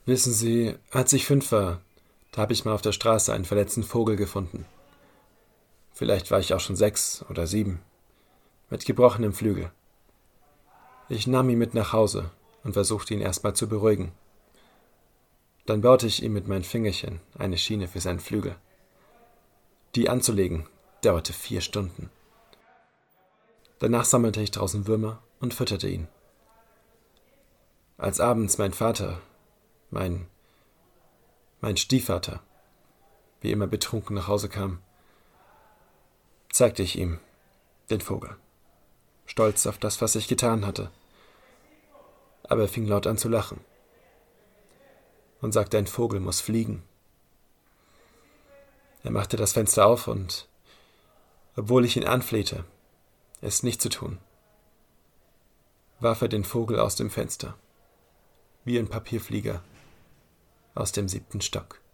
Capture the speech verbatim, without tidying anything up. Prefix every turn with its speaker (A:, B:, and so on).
A: Wissen Sie, als ich fünf war, da habe ich mal auf der Straße einen verletzten Vogel gefunden. Vielleicht war ich auch schon sechs oder sieben, mit gebrochenem Flügel. Ich nahm ihn mit nach Hause und versuchte ihn erstmal zu beruhigen. Dann baute ich ihm mit meinen Fingerchen eine Schiene für seinen Flügel. Die anzulegen dauerte vier Stunden. Danach sammelte ich draußen Würmer und fütterte ihn. Als abends mein Vater, mein, mein Stiefvater, wie immer betrunken nach Hause kam, zeigte ich ihm den Vogel, stolz auf das, was ich getan hatte. Aber er fing laut an zu lachen und sagte, ein Vogel muss fliegen. Er machte das Fenster auf und, obwohl ich ihn anflehte, es nicht zu tun, warf er den Vogel aus dem Fenster, wie ein Papierflieger aus dem siebten Stock.